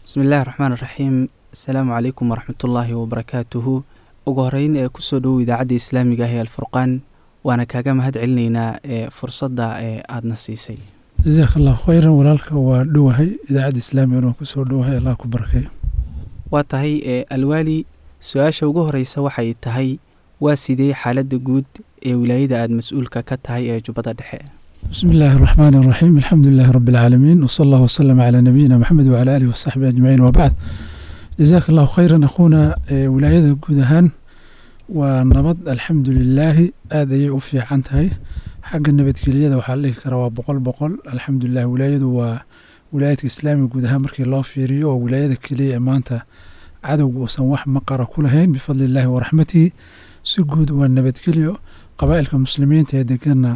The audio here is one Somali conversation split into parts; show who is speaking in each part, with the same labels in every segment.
Speaker 1: بسم الله الرحمن الرحيم. السلام عليكم ورحمة الله وبركاته. ugu horeyn ee kusoo dhow idaacadda islaamiga ah ee alfurqaan waana kaaga mahad celinaynaa fursadda aadna siisay.
Speaker 2: جزاك الله خيرا walaalka waa dhowahay idaacadda islaamiga kusoo dhowahay Allah ku barakeeyo.
Speaker 1: waa tahay alwaali su-aasha ugu horeysa waxay tahay waa sidee xaaladda guud ee wilaayada aad mas'uulka ka tahay ee Jubbada Dhexe.
Speaker 2: بسم الله الرحمن الرحيم الحمد لله رب العالمين وصلى الله وسلم على نبينا محمد وعلى آله وصحبه أجمعين وبعد. جزاك الله خيرا أخونا ولاية جودهان ونبض الحمد لله هذا يوفي عنتهاي حق النبي تكليه وحليه كروا بقول الحمد لله ولاية وولاية إسلام جودهان مركي الله في ريو وولاية كليه أمانته عدو وصنوح مقر كلهين بفضل الله ورحمته سجود والنبي تكليه قبائل المسلمين تهدكنا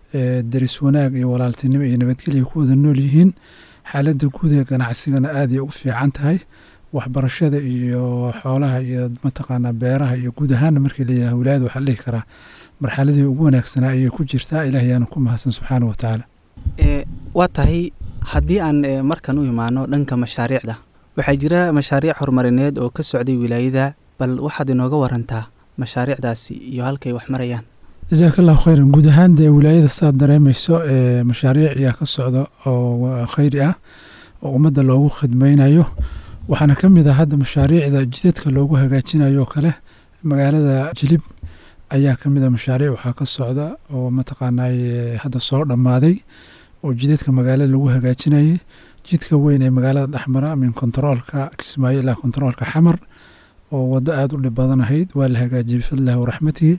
Speaker 2: daris wanaag iyo walaaltinimo iyo nabadgelyo ku wada nool yihiin xaaladda guud ee ganacsigana aad ay u fiican tahay waxbarashada iyo xoolaha iyo mataqaanaa beeraha iyo guud ahaan markii la yiraahdo wilaayadu waxa la dhihi karaa marxaladii ugu wanaagsanaa ayay ku jirtaa ilaahay aan ku mahadsan subxaanahu wa tacaala.
Speaker 1: waa tahay haddii aan markan u imaano dhanka mashaariicda waxaa jira mashaariic horumarineed oo ka socday wilaayada bal waxaad inooga warantaa mashaariicdaasi iyo halkay wax marayaan.
Speaker 2: جزاك الله خيرا guud ahaan dee wilaayada saad dareemayso mashaariic ayaa ka socda oo khayri ah oo ummadda loogu khidmaynayo waxaana ka mid ah hadda mashaariicda jidadka loogu hagaajinayo kale magaalada Jilib ayaa ka mid ah mashaariic waxaa ka socda oo mataqaanaa hadda soo dhammaaday oo jidadka magaalada lagu hagaajinayay jidka weyn ee magaalada dhexmara min kontaroolka Kismaayo ilaa kontaroolka Xamar oo waddo aad u dhib badan ahayd waa la hagaajiyay bifadlillahi wa raxmatihi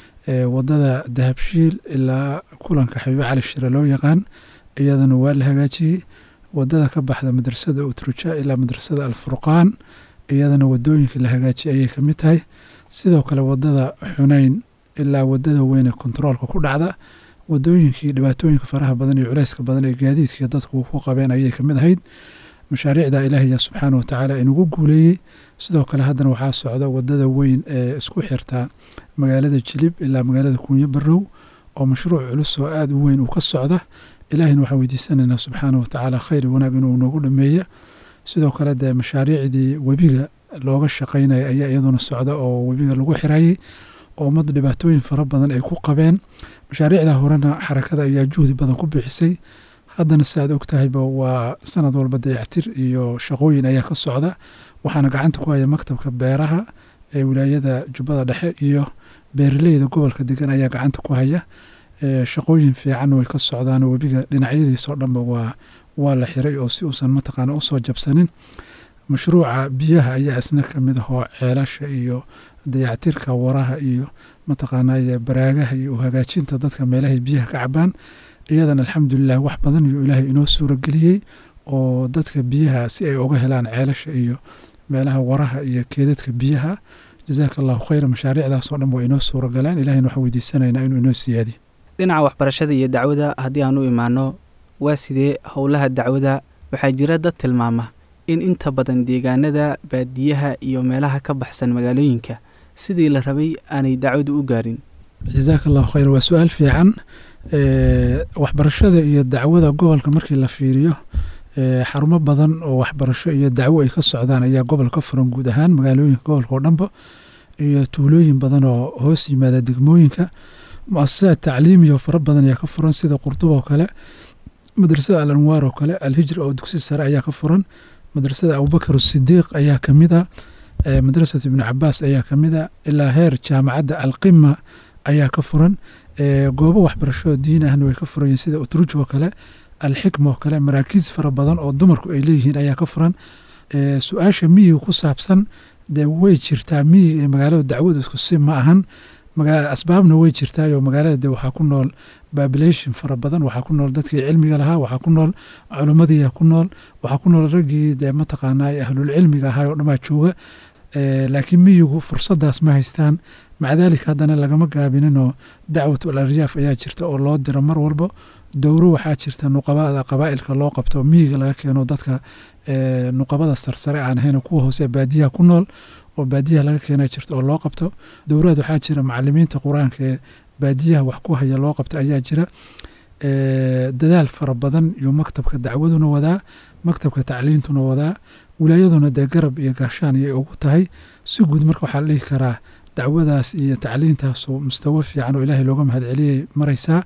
Speaker 2: wadada dahabshiil ilaa kulanka xabiib cali shire loo yaqaan iyadana waa la hagaajiyey wadada ka baxda madrasada utruja ilaa madrasada alfurqaan iyadana wadooyinka la hagaajiyey ayay ka mid tahay sidoo kale wadada xunayn ilaa wadada weyn ee kontaroolka ku dhacda wadooyinkii dhibaatooyinka faraha badan iyo culayska badan ee gaadiidka dadku ku qabeen ayay ka mid ahayd mashaariicda ilaahay subxaanahu wa tacaala inugu guuleeyey sidoo kale haddana waxaa socda wadada weyn ee isku xirta magaalada Jilib ilaa magaalada Kuunyo Barrow oo mashruuc culus oo aad u weyn uu ka socda ilaahayna waxaan weydiisanaynaa subxaanahu wa tacaala khayr wanaag inuu noogu dhameeyo sidoo kale dee mashaariicdii webiga looga shaqaynaya ayaa iyaduna socda oo webiga lagu xirayay oo ummad dhibaatooyin fara badan ay ku qabeen mashaariicda horena xarakada ayaa juhdi badan ku bixisay haddana sidaad ogtahayba waa sanad walba dayactir iyo shaqooyin ayaa ka socda waxaana gacanta ku haya maktabka beeraha ee wilaayada Jubbada Dhexe iyo beeraleyda gobolka degan ayaa gacanta ku haya shaqooyin fiican way ka socdaan webiga dhinacyadiisa oo dhanba waa la xiray oo si uusan mataqaana u soo jabsanin mashruuca biyaha ayaa isna ka mid ah oo ceelasha iyo dayactirka waraha iyo mataqaanaa baraagaha iyo hagaajinta dadka meelaha biyaha ka cabaan iyadana alxamdulilah wax badan iyo ilaahay inoo suurageliyey oo dadka biyaha si ay uga helaan ceelasha iyo meelaha waraha iyo keedadka biyaha jazaaka allahu khayran mashaariicdaas oo dhan waa inoo suuragalaan ilaahayna waxaan weydiisanaynaa inuu inoo siyaadiyo.
Speaker 1: dhinaca waxbarashada iyo dacwada haddii aan u imaano waa sidee howlaha dacwada waxaa jira dad tilmaama in inta badan deegaanada baadiyaha iyo meelaha ka baxsan magaalooyinka sidii la rabay aanay dacwadu u gaarin.
Speaker 2: jazaaka allahu khayran waa su-aal fiican waxbarashada iyo dacwada gobolka markii la fiiriyo xarumo badan oo waxbarasho iyo dacwo ay ka socdaan ayaa gobolka furan guud ahaan magaalooyinka gobolka oo dhanba iyo tuulooyin badan oo hoos yimaada degmooyinka mu'asasaad tacliimiyo fara badan ayaa ka furan sida Qurtuba oo kale madrasada al-Anwaar oo kale al-Hijra oo dugsi sare ayaa ka furan madrasada Abubakar as-Siddiq ayaa ka mid ah madrasada Ibn Abbas ayaa ka mid ah ilaa heer jaamacadda al-Qimma ayaa ka furan goobo waxbarasho diin ahna way ka furan sida Utruj oo kale الحكمة وكلام مراكز فربضان أو دمر كإليه هنا أيها كفران سؤال مي وكسابسن ده ويجرتا مي مقالة الدعوة اسكسين معهن مقالة أسبابنا ويجرتا يو مقالة ده وحكونا بابليشن فربضان وحكونا دتك علمي لها وحكونا علماء دي يكونا وحكونا الرجي ده متقنا أهل العلم هاي ونما تشوه لكن ميو فرصة ده اسمها هستان مع ذلك هذا أنا لقى قابلين إنه دعوة الأرجاف أياجرتا الله در مر والبو dowro waxaa jirta nuqabada qabaa'ilka loo qabto miyiga laga keeno dadka nuqabada sarsare aan ahayn kuwa hoose baadiyaha ku nool oo baadiyaha laga keena jirta oo loo qabto dowrad waxaa jira macallimiinta quraanka ee baadiyaha wax ku haya loo qabto ayaa jira dadaal fara badan iyo maktabka dacwaduna wadaa maktabka tacliintuna wadaa wilaayaduna dee garab iyo gaashaan ayay ugu tahay si guud marka waxaa la dhihi karaa dacwadaas iyo tacliintaasu mustawo fiican oo ilaahay looga mahadceliyay maraysaa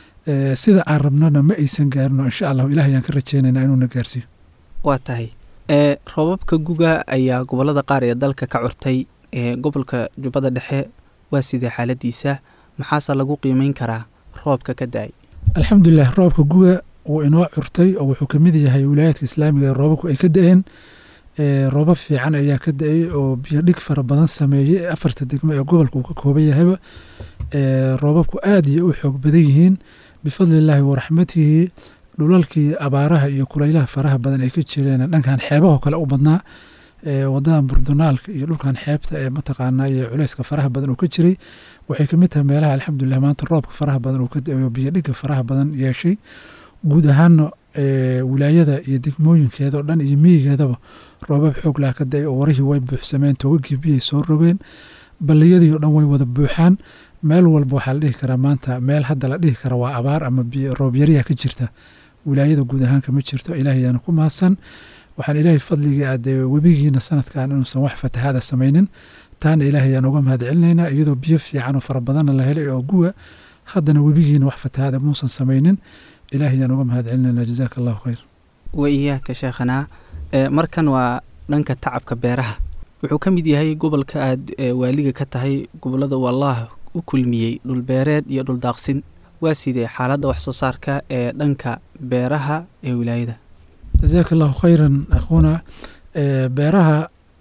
Speaker 2: sida aan rabnana ma aysan gaarino insha allahu ilahay ayaan ka rajeynaynaa inuuna gaarsiiyo
Speaker 1: waa tahay roobabka guga ayaa gobollada qaar ee dalka ka curtay gobolka jubbada dhexe waa sidee xaaladiisa maxaase lagu qiimeyn karaa roobka ka da-ay
Speaker 2: alxamdulilah roobka guga wuu inoo curtay oo wuxuu ka mid yahay wilaayaadka islaamiga ee roobabku ay ka da-een roobab fiican ayaa ka da-ay oo biyo dhig fara badan sameeyey 4 degmo ee gobolka uu ka kooban yahayba roobabku aad iyo u xoog badan yihiin bifadli illaahi waraxmatihi dhulalkii abaaraha iyo kulaylaha faraha badan ay ka jireen dhankan xeebahoo kale u badnaa wadadan burdunaalka iyo dhulkan xeebta ee mataqaanaa iyo culayska faraha badan uu ka jiray waxay ka mid tahay meelaha alxamdulilah maanta roobka faraha badan uu ka da-ayo biyo dhigga faraha badan yeeshay guud ahaana wilaayada iyo degmooyinkeeda oo dhan iyo miyigeedaba roobab xoog laha ka da-ay oo warihii way buuxsameen toogagii biyay soo rogeen balliyadii oo dhan way wada buuxaan meel walba waxaa la dhihi karaa maanta meel hadda la dhihi kara waa abaar ama roob yariya ka jirta wilaayada guud ahaan kama jirto ilaahay yaana ku mahadsan waxaan ilaahay fadligii aadee webigiina sanadkan inuusan wax fatahaada samaynin taana ilaahay ayaan uga mahad celinaynaa iyadoo biyo fiican oo fara badanna la helay oo guga haddana webigiina wax fatahaada muusan samaynin ilaahay ayaan uga mahad celinaynaa jazaaka allahu khayr
Speaker 1: wa iyaaka sheekhanaa markan waa dhanka tacabka beeraha wuxuu ka mid yahay gobolka aad waaliga ka tahay gobollada uu allah u kulmiyey dhulbeereed iyo dhuldaaqsin waa sidee xaaladda wax soo saarka ee dhanka beeraha ee wilaayada
Speaker 2: jazaaka allahu khayran akhuuna beeraha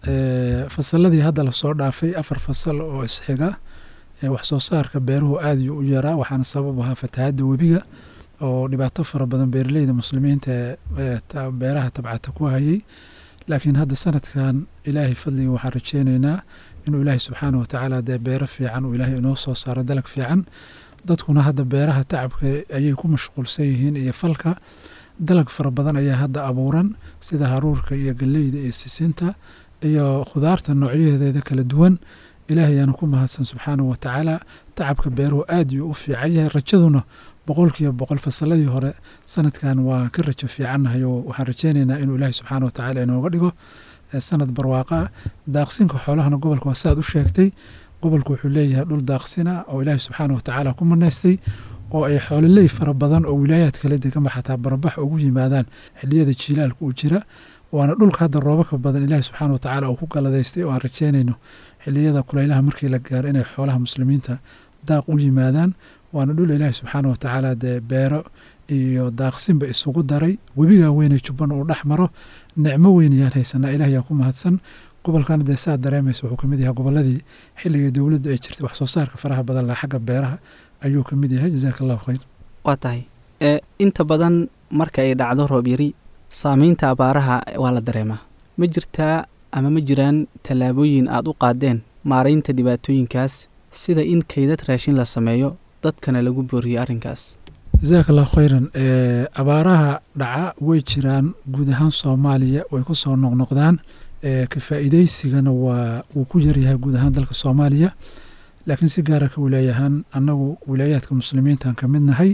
Speaker 2: fasaladii hadda lasoo dhaafay 4 fasal oo isxiga wax soo saarka beeruhu aad iyuu u yaraa waxaana sabab ahaa fatahaadda webiga oo dhibaato fara badan beeraleyda muslimiinta beeraha tabcata ku hayay laakiin hadda sanadkan ilaahay fadliga waxaan rajeynaynaa inuu ilaahay subxaana watacaala dee beero fiican uu ilaahay inoo soo saaro dalag fiican dadkuna hadda beeraha tacabka ayay ku mashquulsan yihiin iyo falka dalag fara badan ayaa hadda abuuran sida haruurka iyo galleyda iyo sisinta iyo khudaarta noocyadeeda kala duwan ilaahay ayaana ku mahadsan subxaanahu watacaala tacabka beeruhu aad iyuu u fiican yahay rajaduna 100% fasaladii hore sanadkan waa ka rajo fiicannahay oo waxaan rajeynaynaa inuu ilaahay subxaana watacaala inooga dhigo sanad barwaaqa daaqsinka xoolahana gobolka waa saad u sheegtay gobolku wuxuu leeyahay dhul daaqsina oo ilaahay subxaana watacaala ku manaystay oo ay xoololey fara badan oo wilaayaad kala degama xataa barabax ugu yimaadaan xilliyada jiilaalka uu jira waana dhulka hadda roobabka badan ilaahay subxaana watacaala uu ku galadaystay oo aan rajeynayno xilliyada kulaylaha markii la gaaro inay xoolaha muslimiinta daaq u yimaadaan waana dhul ilaahay subxaana watacaala dee beero iyo daaqsinba isugu daray webigaa weynay jubban uu dhex maro nicmo weyn ayaan haysanaa ilaah yaa ku mahadsan gobolkana dee saad dareemaysa wuxuu ka mid yahay gobolladii xilligii dowladda ay jirtay wax soo saarka faraha badan laha xagga beeraha ayuu ka mid yahay jazaaka allahu khayr
Speaker 1: waa tahay inta badan marka ay dhacdo roob yari saamaynta abaaraha waa la dareemaa ma jirtaa ama ma jiraan tallaabooyin aad u qaadeen maaraynta dhibaatooyinkaas sida in kaydad raashin la sameeyo dadkana lagu booriyo arrinkaas
Speaker 2: jazaaka allahu khayran abaaraha dhaca way jiraan guud ahaan soomaaliya way ku soo noqnoqdaan ka faa'iidaysigana wuu ku yaryahay guud ahaan dalka soomaaliya laakiin si gaara ka wilaayahaan annagu wilaayaadka muslimiintaan ka mid nahay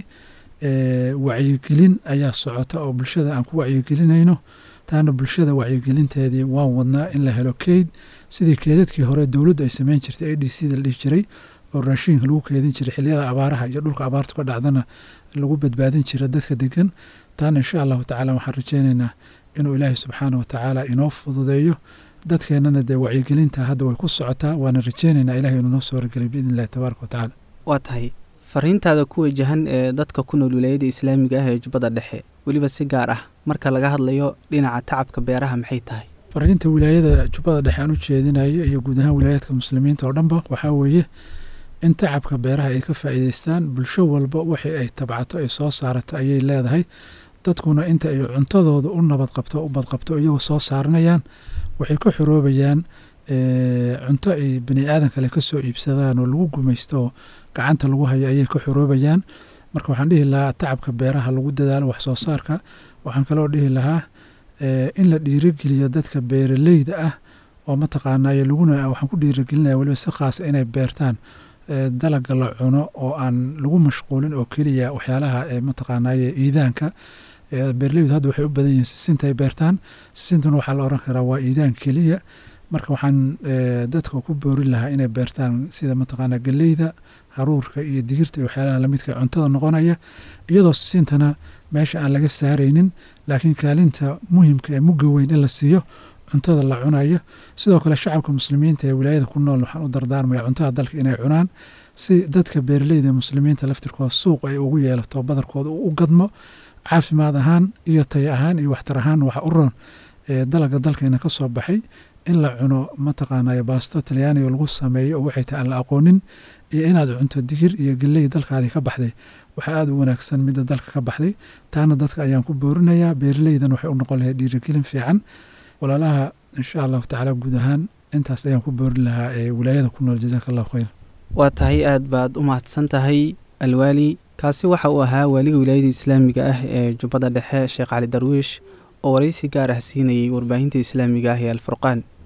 Speaker 2: wacyigelin ayaa socota oo bulshada aan ku wacyigelinayno taana bulshada wacyigelinteedii waan wadnaa in la helo keyd sidii keedadkii hore dowladdu ay samayn jirtay ADC da la dhihi jiray oo raashinka lagu keedin jiray xilliyada abaaraha iyo dhulka abaartu ka dhacdana lagu badbaadin jiray dadka degan taana insha allahu tacaala waxaan rajeynaynaa inuu ilaahay subxaana watacaala inoo fududeeyo dadkeennana dee wacyigelinta hadda way ku socotaa waana rajeynaynaa ilahay inuu noo soo wargelay biidn illahi tabaaraka watacaala
Speaker 1: waa tahay fariintaada ku wajahan ee dadka ku nool wilaayada islaamiga ah ee jubbada dhexe weliba si gaar ah marka laga hadlayo dhinaca tacabka beeraha maxay tahay
Speaker 2: fariinta wilaayada jubbada dhexe aan u jeedinayo iyo guud ahaan wilaayaadka muslimiinta oo dhanba waxaa weeye in tacabka beeraha ay ka faa'iidaystaan bulsho walba wixii ay tabcato ay soo saarato ayay leedahay dadkuna inta ay cuntadooda u nabad qabto u badqabto iyagoo soo saaranayaan waxay ka xoroobayaan cunto ay bani aadan kale ka soo iibsadaan oo lagu gumaysto oo gacanta lagu hayo ayay ka xoroobayaan marka waxaan dhihi lahaa tacabka beeraha lagu dadaalo wax soo saarka waxaan kaloo dhihi lahaa in la dhiirigeliyo dadka beeraleyda ah oo mataqaanaaye waxaan ku dhiirigelinaya weliba si khaasa inay beertaan dalaga la cuno oo aan lagu mashquulin oo keliya waxyaalaha mataqaanaaye iidaanka beeraleydu hadda waxay u badan yihiin sisinta ay beertaan. sisintuna waxaa la oran karaa waa iidaan keliya. marka waxaan dadka ku boorin lahaa inay beertaan sida mataqaanaa galleyda, haruurka iyo digirta iyo waxyaalaha lamidka cuntada noqonaya, iyadoo sisintana meesha aan laga saaraynin, laakiin kaalinta muhiimka ee mugga weyn in la siiyo cuntada la cunayo. sidoo kale shacabka muslimiinta ee wilaayada ku nool waxaan u dardaarmaya cuntada dalka inay cunaan, si dadka beeraleyda muslimiinta laftirkooda suuq ay ugu yeelato, badarkooda u gadmo, caafimaad ahaan iyo tayo ahaan iyo waxtar ahaan waxa u roon dalaga dalkeena ka soo baxay in la cuno mataqaanaa baasto talyaaniga lagu sameeyo oo waxay tahay aan la aqoonin, iyo inaad cunto digir iyo galley dalkaadii ka baxday waxaa aada u wanaagsan midda dalka ka baxday. taana dadka ayaan ku boorinayaa, beeraleydan waxay u noqon lahayd dhiirigelin fiican. walaalaha insha allahu tacaala guud ahaan intaas ayaan ku boorin lahaa wilaayada ku nool. jazaaka allahu khayr.
Speaker 1: waa tahay aad baad u mahadsan tahay alwaali. kaasi waxa uu ahaa waaliga wilaayada islaamiga ah ee jubbada dhexe sheekh cali darwiish oo waraysi gaar ah siinayay warbaahinta islaamiga ah ee alfurqaan.